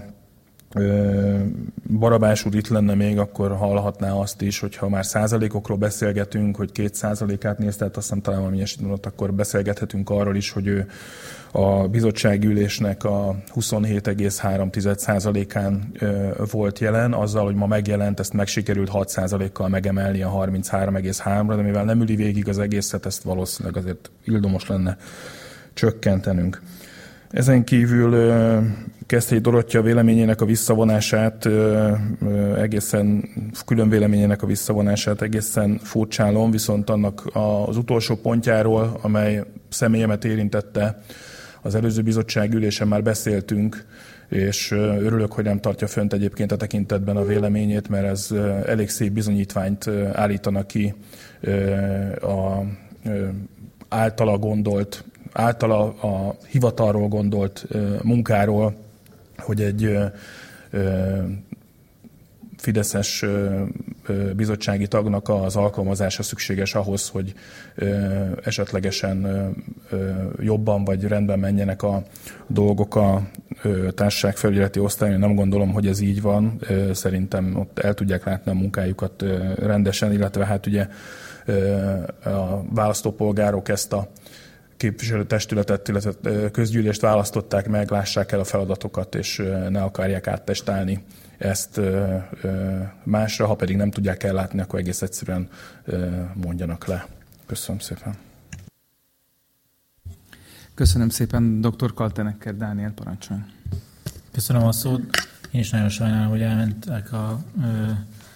Barabás úr itt lenne még, akkor hallhatná azt is, hogyha már százalékokról beszélgetünk, hogy két százalékát nézte, tehát azt hiszem talán valami ilyesmit mondott, akkor beszélgethetünk arról is, hogy ő a bizottsági ülésnek a huszonhét egész három százalékán volt jelen, azzal, hogy ma megjelent, ezt meg sikerült hat százalékkal megemelni a harminchárom egész háromra, de mivel nem üli végig az egészet, ezt valószínűleg azért ildomos lenne csökkentenünk. Ezen kívül Keszthelyi Dorottya véleményének a visszavonását, egészen külön véleményének a visszavonását egészen furcsálom, viszont annak az utolsó pontjáról, amely személyemet érintette, az előző bizottság ülésen már beszéltünk, és örülök, hogy nem tartja fönt egyébként a tekintetben a véleményét, mert ez elég szép bizonyítványt állítana ki a általa gondolt, általa a hivatalról gondolt munkáról, hogy egy fideszes bizottsági tagnak az alkalmazása szükséges ahhoz, hogy esetlegesen jobban vagy rendben menjenek a dolgok a társaságfelügyeleti osztályon. Nem gondolom, hogy ez így van. Szerintem ott el tudják látni a munkájukat rendesen, illetve hát ugye a választópolgárok ezt a képviselőtestületet, illetve közgyűlést választották meg, lássák el a feladatokat, és ne akarják áttestálni ezt másra, ha pedig nem tudják ellátni, akkor egész egyszerűen mondjanak le. Köszönöm szépen. Köszönöm szépen, doktor Kaltenecker Dániel, parancsoljon. Köszönöm a szót. Én is nagyon sajnálom, hogy elmentek a ö, ö,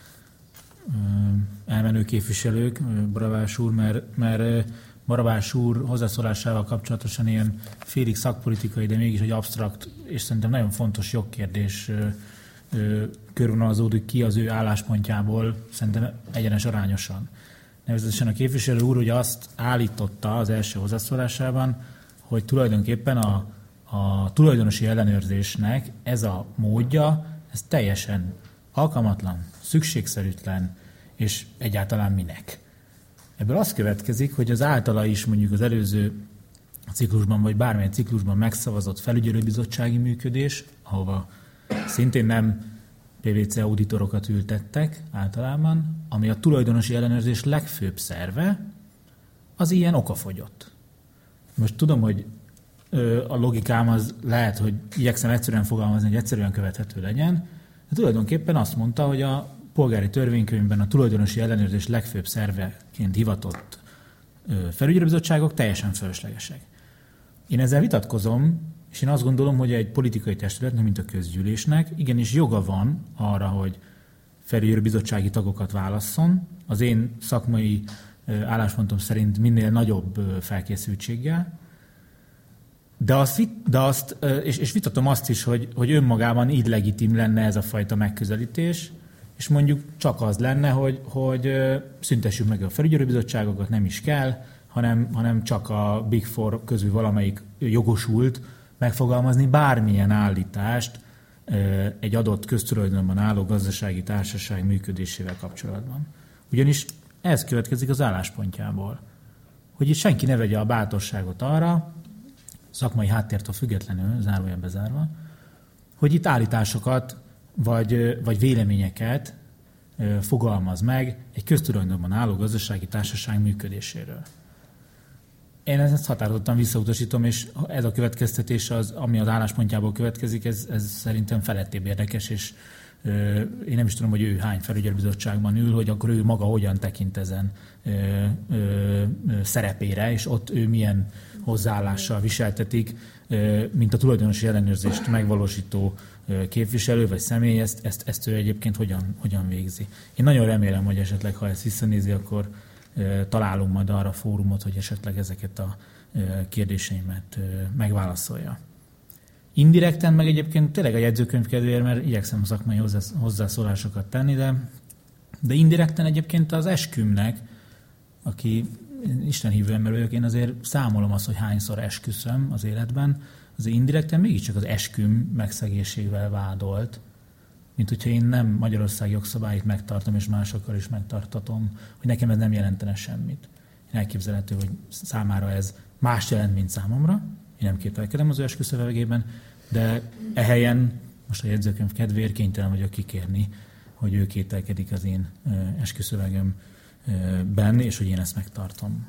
elmenő képviselők, Barabás úr, mert, mert Barabás úr hozzászólásával kapcsolatosan ilyen félig szakpolitikai, de mégis egy absztrakt, és szerintem nagyon fontos jogkérdés körvonalazódik ki az ő álláspontjából, szerintem egyenes arányosan. Nevezetesen a képviselő úr ugye azt állította az első hozzászólásában, hogy tulajdonképpen a, a tulajdonosi ellenőrzésnek ez a módja, ez teljesen alkalmatlan, szükségszerűtlen, és egyáltalán minek. Ebből az következik, hogy az általa is mondjuk az előző ciklusban, vagy bármilyen ciklusban megszavazott felügyelőbizottsági működés, ahova szintén nem pé vé cé auditorokat ültettek általában, ami a tulajdonosi ellenőrzés legfőbb szerve, az ilyen okafogyott. Most tudom, hogy a logikám az lehet, hogy igyekszem egyszerűen fogalmazni, hogy egyszerűen követhető legyen, de tulajdonképpen azt mondta, hogy a polgári törvénykönyvben a tulajdonosi ellenőrzés legfőbb szerveként hivatott felügyelőbizottságok teljesen fölöslegesek. Én ezzel vitatkozom, és én azt gondolom, hogy egy politikai testületnek, mint a közgyűlésnek, igenis joga van arra, hogy felügyelőbizottsági tagokat válasszon. Az én szakmai álláspontom szerint minél nagyobb felkészültséggel. De azt, de azt és, és vitatom azt is, hogy, hogy önmagában így legitim lenne ez a fajta megközelítés, és mondjuk csak az lenne, hogy, hogy szüntessük meg a felügyelőbizottságokat, nem is kell, hanem, hanem csak a Big Four közül valamelyik jogosult megfogalmazni bármilyen állítást egy adott köztulajdonban álló gazdasági társaság működésével kapcsolatban. Ugyanis ez következik az álláspontjából, hogy itt senki ne vegye a bátorságot arra, szakmai háttértől függetlenül, zárójelbe bezárva, hogy itt állításokat vagy, vagy véleményeket fogalmaz meg egy köztulajdonban álló gazdasági társaság működéséről. Én ezt határozottan visszautasítom, és ez a következtetés, az, ami az álláspontjából következik, ez, ez szerintem felettébb érdekes, és ö, én nem is tudom, hogy ő hány felügyelőbizottságban ül, hogy akkor ő maga hogyan tekint ezen ö, ö, ö, szerepére, és ott ő milyen hozzáállással viseltetik, ö, mint a tulajdonosi ellenőrzést megvalósító ö, képviselő vagy személy, ezt, ezt, ezt ő egyébként hogyan, hogyan végzi. Én nagyon remélem, hogy esetleg, ha ezt visszanézi, akkor találunk majd arra fórumot, hogy esetleg ezeket a kérdéseimet megválaszolja. Indirekten meg egyébként tényleg a jegyzőkönyv kedvéért, mert igyekszem szakmai hozzászólásokat tenni, de, de indirekten egyébként az eskümnek, aki istenhívő ember vagyok, én azért számolom azt, hogy hányszor esküszöm az életben, azért indirekten mégiscsak az esküm megszegésével vádolt, mint hogyha én nem Magyarország jogszabályt megtartom, és másokkal is megtartatom, hogy nekem ez nem jelentene semmit. Én elképzelhető, hogy számára ez más jelent, mint számomra. Én nem kételkedem az ő esküszövegében, de ehelyen most a jegyzőkönyv kedvéért kénytelen vagyok kikérni, hogy ő kételkedik az én esküszövegemben, és hogy én ezt megtartom.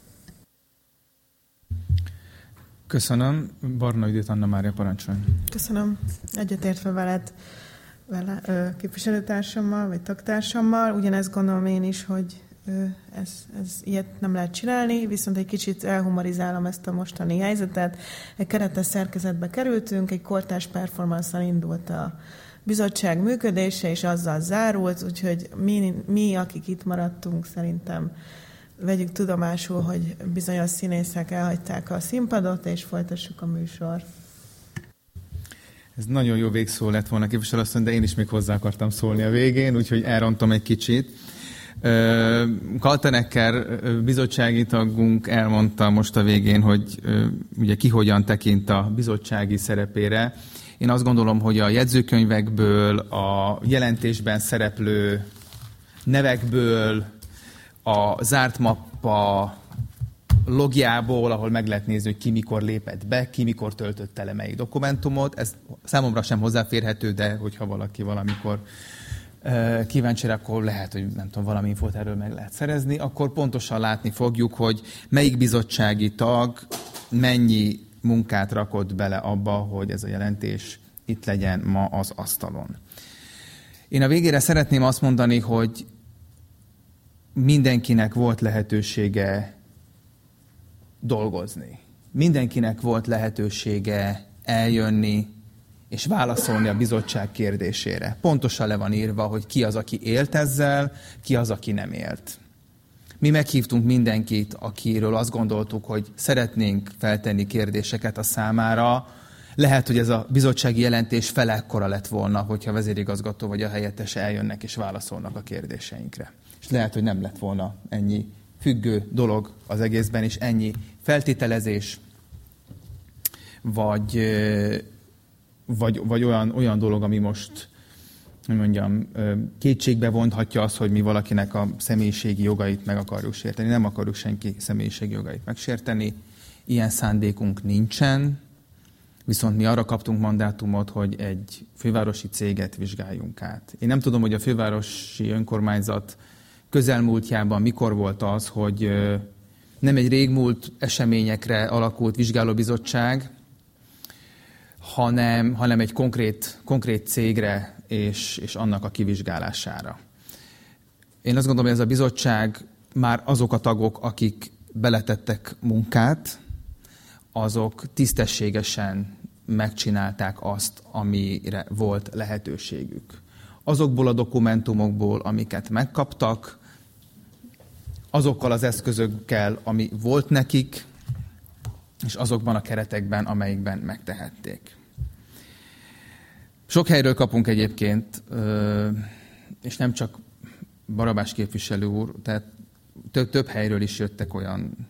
Köszönöm. Barna Judit, Anna Mária, parancsoljon. Köszönöm. Egyetértve veled, vele képviselőtársammal, vagy tagtársammal. Ugyanezt gondolom én is, hogy ez, ez ilyet nem lehet csinálni, viszont egy kicsit elhumorizálom ezt a mostani helyzetet. Egy keretes szerkezetbe kerültünk, egy kortárs performance-al indult a bizottság működése, és azzal zárult, úgyhogy mi, mi, akik itt maradtunk, szerintem vegyük tudomásul, hogy bizonyos színészek elhagyták a színpadot, és folytassuk a műsort. Ez nagyon jó végszó lett volna, képviselőasszony, de én is még hozzá akartam szólni a végén, úgyhogy elrontom egy kicsit. Kaltenecker bizottsági tagunk elmondta most a végén, hogy ugye ki hogyan tekint a bizottsági szerepére. Én azt gondolom, hogy a jegyzőkönyvekből, a jelentésben szereplő nevekből, a zárt mappa logjából, ahol meg lehet nézni, hogy ki mikor lépett be, ki mikor töltött el melyik dokumentumot. Ez számomra sem hozzáférhető, de hogyha valaki valamikor uh, kíváncsi rá, akkor lehet, hogy nem tudom, valami infót erről meg lehet szerezni, akkor pontosan látni fogjuk, hogy melyik bizottsági tag mennyi munkát rakott bele abba, hogy ez a jelentés itt legyen ma az asztalon. Én a végére szeretném azt mondani, hogy mindenkinek volt lehetősége dolgozni. Mindenkinek volt lehetősége eljönni és válaszolni a bizottság kérdésére. Pontosan le van írva, hogy ki az, aki élt ezzel, ki az, aki nem élt. Mi meghívtunk mindenkit, akiről azt gondoltuk, hogy szeretnénk feltenni kérdéseket a számára. Lehet, hogy ez a bizottsági jelentés fele ekkora lett volna, hogyha a vezérigazgató vagy a helyettes eljönnek és válaszolnak a kérdéseinkre. És lehet, hogy nem lett volna ennyi függő dolog az egészben, és ennyi feltételezés, vagy, vagy, vagy olyan, olyan dolog, ami most, hogy mondjam, kétségbe vonthatja azt, hogy mi valakinek a személyiségi jogait meg akarjuk sérteni. Nem akarjuk senki személyiségi jogait megsérteni. Ilyen szándékunk nincsen. Viszont mi arra kaptunk mandátumot, hogy egy fővárosi céget vizsgáljunk át. Én nem tudom, hogy a fővárosi önkormányzat közelmúltjában mikor volt az, hogy nem egy régmúlt eseményekre alakult vizsgálóbizottság, hanem, hanem egy konkrét, konkrét cégre és, és annak a kivizsgálására. Én azt gondolom, hogy ez a bizottság már azok a tagok, akik beletettek munkát, azok tisztességesen megcsinálták azt, amire volt lehetőségük. Azokból a dokumentumokból, amiket megkaptak, azokkal az eszközökkel, ami volt nekik, és azokban a keretekben, amelyikben megtehették. Sok helyről kapunk egyébként, és nem csak Barabás képviselő úr, tehát több, több helyről is jöttek olyan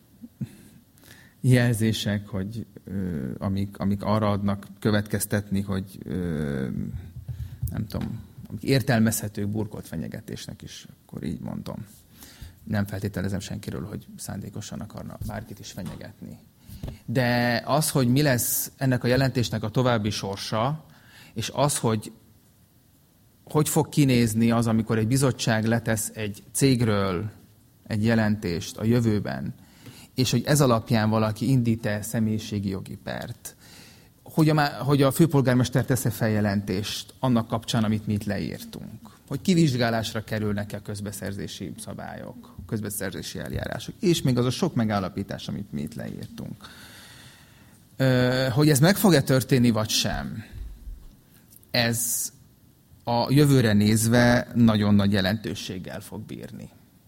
jelzések, hogy, amik, amik arra adnak következtetni, hogy nem tudom, amik értelmezhető burkolt fenyegetésnek is, akkor így mondom. Nem feltételezem senkiről, hogy szándékosan akarna bárkit is fenyegetni. De az, hogy mi lesz ennek a jelentésnek a további sorsa, és az, hogy hogy fog kinézni az, amikor egy bizottság letesz egy cégről egy jelentést a jövőben, és hogy ez alapján valaki indít-e személyiségi jogi pert, hogy a, hogy a főpolgármester tesz-e feljelentést annak kapcsán, amit mi itt leírtunk, hogy kivizsgálásra kerülnek-e a közbeszerzési szabályok, közbeszerzési eljárások, és még az a sok megállapítás, amit mi itt leírtunk. Hogy ez meg fog-e történni, vagy sem, ez a jövőre nézve nagyon nagy jelentőséggel fog bírni.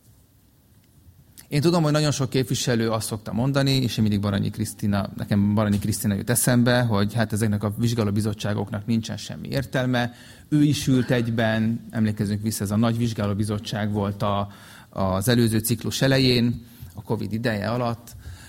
Én tudom, hogy nagyon sok képviselő azt szokta mondani, és én mindig Baranyi Krisztina, nekem Baranyi Krisztina jut eszembe, hogy hát ezeknek a vizsgálóbizottságoknak nincsen semmi értelme. Ő is ült egyben, emlékezzünk vissza, ez a nagy vizsgálóbizottság volt a, az előző ciklus elején, a Covid ideje alatt.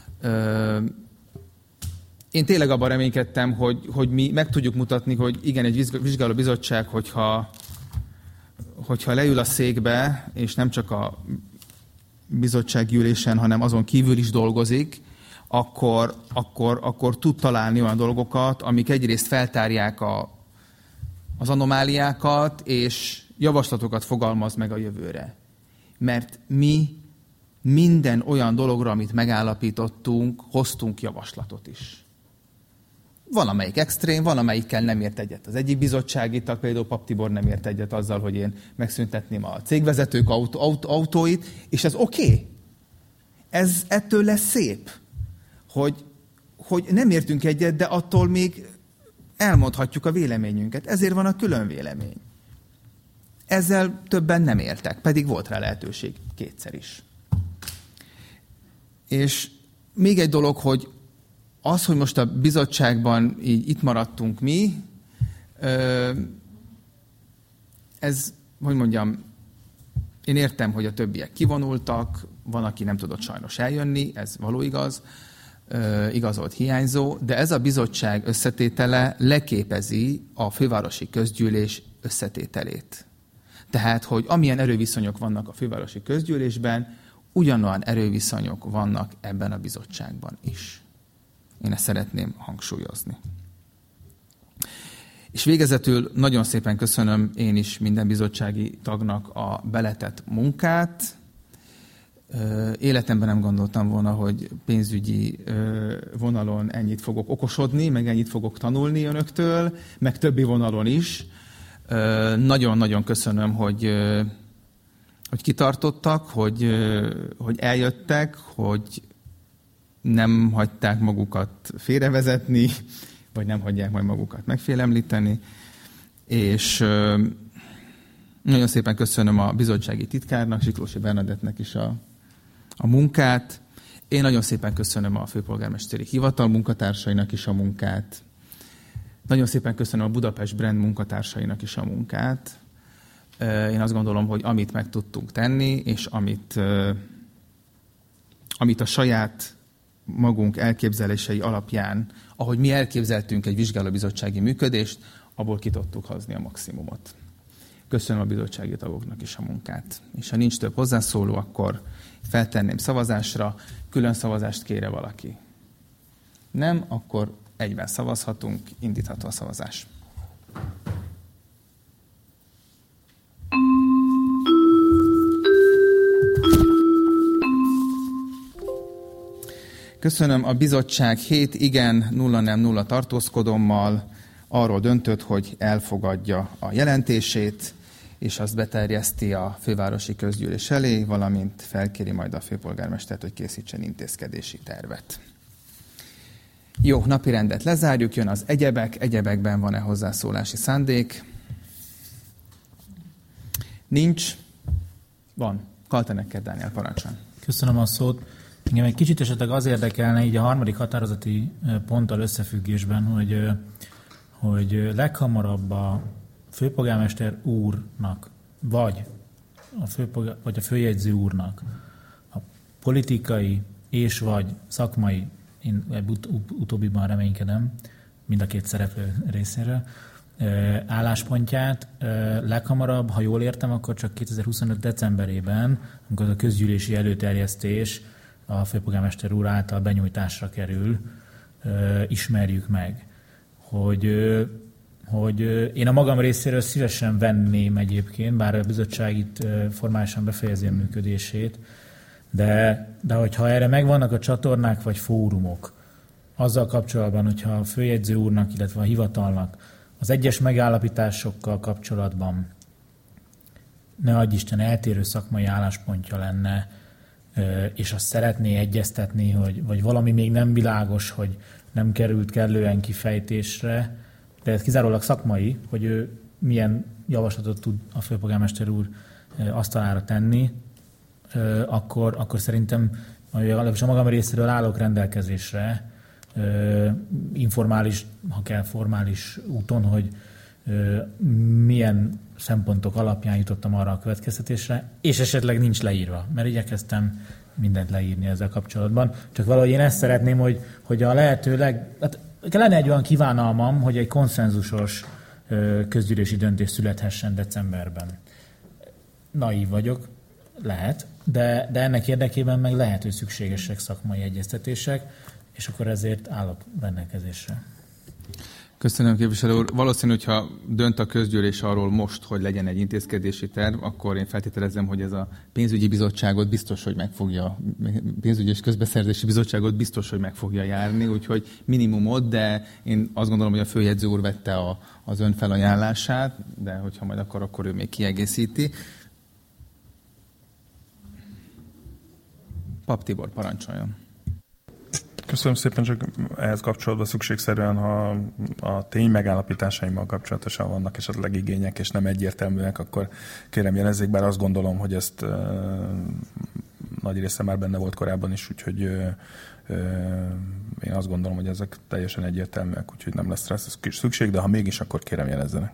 Én tényleg abban reménykedtem, hogy, hogy mi meg tudjuk mutatni, hogy igen, egy vizsgálóbizottság, hogyha, hogyha leül a székbe, és nem csak a bizottsági ülésen, hanem azon kívül is dolgozik, akkor, akkor, akkor tud találni olyan dolgokat, amik egyrészt feltárják a, az anomáliákat, és javaslatokat fogalmaz meg a jövőre. Mert mi minden olyan dologra, amit megállapítottunk, hoztunk javaslatot is. Van, amelyik extrém, van, amelyikkel nem ért egyet. Az egyik bizottsági tag, például Papp Tibor nem ért egyet azzal, hogy én megszüntetném a cégvezetők autó, autó, autóit, és ez oké. Okay. Ez ettől lesz szép, hogy, hogy nem értünk egyet, de attól még elmondhatjuk a véleményünket. Ezért van a külön vélemény. Ezzel többen nem értek, pedig volt rá lehetőség kétszer is. És még egy dolog, hogy az, hogy most a bizottságban így itt maradtunk mi, ez, hogy mondjam, én értem, hogy a többiek kivonultak, van, aki nem tudott sajnos eljönni, ez való igaz, igazolt hiányzó, de ez a bizottság összetétele leképezi a fővárosi közgyűlés összetételét. Tehát, hogy amilyen erőviszonyok vannak a fővárosi közgyűlésben, ugyanolyan erőviszonyok vannak ebben a bizottságban is. Én ezt szeretném hangsúlyozni. És végezetül nagyon szépen köszönöm én is minden bizottsági tagnak a beletett munkát. Életemben nem gondoltam volna, hogy pénzügyi vonalon ennyit fogok okosodni, meg ennyit fogok tanulni önöktől, meg többi vonalon is. Nagyon-nagyon köszönöm, hogy, hogy kitartottak, hogy, hogy eljöttek, hogy nem hagyták magukat félrevezetni, vagy nem hagyják majd magukat megfélemlíteni. És nagyon szépen köszönöm a bizottsági titkárnak, Siklósi Bernadettnek is a, a munkát. Én nagyon szépen köszönöm a főpolgármesteri hivatal munkatársainak is a munkát. Nagyon szépen köszönöm a Budapest Brand munkatársainak is a munkát. Én azt gondolom, hogy amit meg tudtunk tenni, és amit, amit a saját magunk elképzelései alapján, ahogy mi elképzeltünk egy vizsgálóbizottsági működést, abból ki tudtuk hozni a maximumot. Köszönöm a bizottsági tagoknak is a munkát. És ha nincs több hozzászóló, akkor feltenném szavazásra. Külön szavazást kére valaki? Nem, akkor egyben szavazhatunk, indítható a szavazás. Köszönöm. A bizottság hét igen, nulla nem, nulla tartózkodommal arról döntött, hogy elfogadja a jelentését, és azt beterjeszti a fővárosi közgyűlés elé, valamint felkéri majd a főpolgármestert, hogy készítsen intézkedési tervet. Jó, napirendet lezárjuk, jön az egyebek. Egyebekben van-e hozzászólási szándék? Nincs? Van. Kaltenecker Dániel, parancsoljon. Köszönöm a szót. Engem egy kicsit esetleg az érdekelne így a harmadik határozati ponttal összefüggésben, hogy, hogy leghamarabb a főpolgármester úrnak, vagy a, főpolgár, vagy a főjegyző úrnak a politikai és vagy szakmai, én ut- utóbbiban reménykedem, mind a két szereplő részéről, álláspontját leghamarabb, ha jól értem, akkor csak kétezer-huszonöt decemberében, amikor a közgyűlési előterjesztés a főpolgármester úr által benyújtásra kerül, ismerjük meg. Hogy, hogy én a magam részéről szívesen venném egyébként, bár a bizottság itt formálisan befejezi a működését, de, de hogyha erre megvannak a csatornák vagy fórumok, azzal kapcsolatban, hogyha a főjegyző úrnak, illetve a hivatalnak az egyes megállapításokkal kapcsolatban ne adj Isten eltérő szakmai álláspontja lenne, és azt szeretné egyeztetni, hogy, vagy valami még nem világos, hogy nem került kellően kifejtésre, de ez kizárólag szakmai, hogy ő milyen javaslatot tud a főpolgármester úr asztalára tenni, akkor, akkor szerintem legalábbis a magam részéről állok rendelkezésre, informális, ha kell formális úton, hogy milyen szempontok alapján jutottam arra a következtetésre, és esetleg nincs leírva, mert igyekeztem mindent leírni ezzel kapcsolatban. Csak valahogy én ezt szeretném, hogy, hogy a lehetőleg, hát lenne egy olyan kívánalmam, hogy egy konszenzusos közgyűlési döntés születhessen decemberben. Naív vagyok, lehet, de, de ennek érdekében meg lehet, hogy szükségesek szakmai egyeztetések, és akkor ezért állok rendelkezésre. Köszönöm, képviselő úr. Valószínű, hogyha dönt a közgyűlés arról most, hogy legyen egy intézkedési terv, akkor én feltételezem, hogy ez a pénzügyi bizottságot biztos, hogy meg fogja, pénzügyi és közbeszerzési bizottságot biztos, hogy meg fogja járni, úgyhogy minimumot, de én azt gondolom, hogy a főjegyző úr vette a, az ön felajánlását, de hogyha majd akar, akkor ő még kiegészíti. Pap Tibor, parancsoljon. Köszönöm szépen, csak ehhez kapcsolatban szükségszerűen, ha a tény megállapításaimmal kapcsolatosan vannak esetleg igények, és nem egyértelműek, akkor kérem jelezzék, bár azt gondolom, hogy ezt uh, nagy része már benne volt korábban is, úgyhogy uh, uh, én azt gondolom, hogy ezek teljesen egyértelműek, úgyhogy nem lesz rá szükség, de ha mégis, akkor kérem jelezzenek.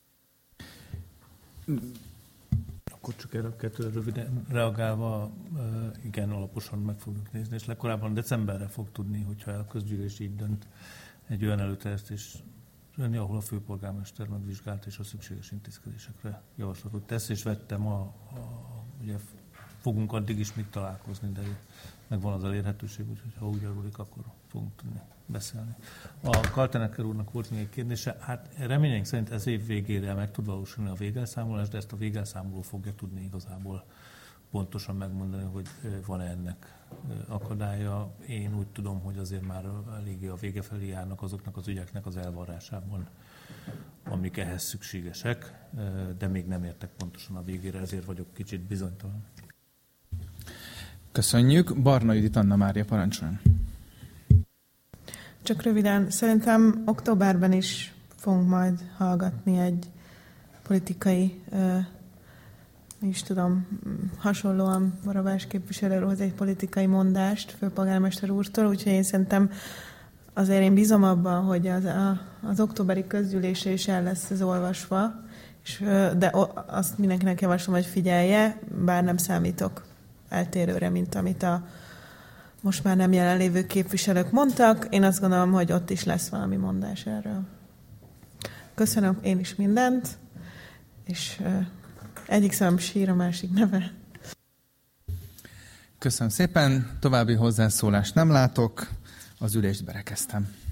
Akkor csak erre a kettőre röviden reagálva, igen, alaposan meg fogjuk nézni, és legkorábban decemberre fog tudni, hogyha a közgyűlés így dönt, egy olyan előterjesztés jönni, ahol a főpolgármester megvizsgált és a szükséges intézkedésekre javaslatot tesz, és vettem a, a ugye fogunk addig is még találkozni, de megvan az elérhetőség, úgyhogy ha úgy arrulik, akkor fogunk tudni beszélni. A Kaltenecker úrnak volt még egy kérdése, hát reményeink szerint ez év végére meg tud valósulni a végelszámolás, de ezt a végelszámoló fogja tudni igazából pontosan megmondani, hogy van-e ennek akadálya. Én úgy tudom, hogy azért már eléggé a vége felé járnak azoknak az ügyeknek az elvarrásában, amik ehhez szükségesek, de még nem értek pontosan a végére, ezért vagyok kicsit bizonytalan. Köszönjük. Barna Judit, Anna Mária, parancsoljon. Csak röviden, szerintem októberben is fogunk majd hallgatni egy politikai, uh, is tudom, hasonlóan Barabás képviselőről egy politikai mondást főpolgármester úrtól, úgyhogy én szerintem azért én bízom abban, hogy az, a, az októberi közgyűlése is el lesz ez olvasva, és, de azt mindenkinek javaslom, hogy figyelje, bár nem számítok eltérőre, mint amit a most már nem jelenlévő képviselők mondtak. Én azt gondolom, hogy ott is lesz valami mondás erről. Köszönöm én is mindent, és egyik szemem sír, a másik neve. Köszönöm szépen, további hozzászólást nem látok, az ülést berekeztem.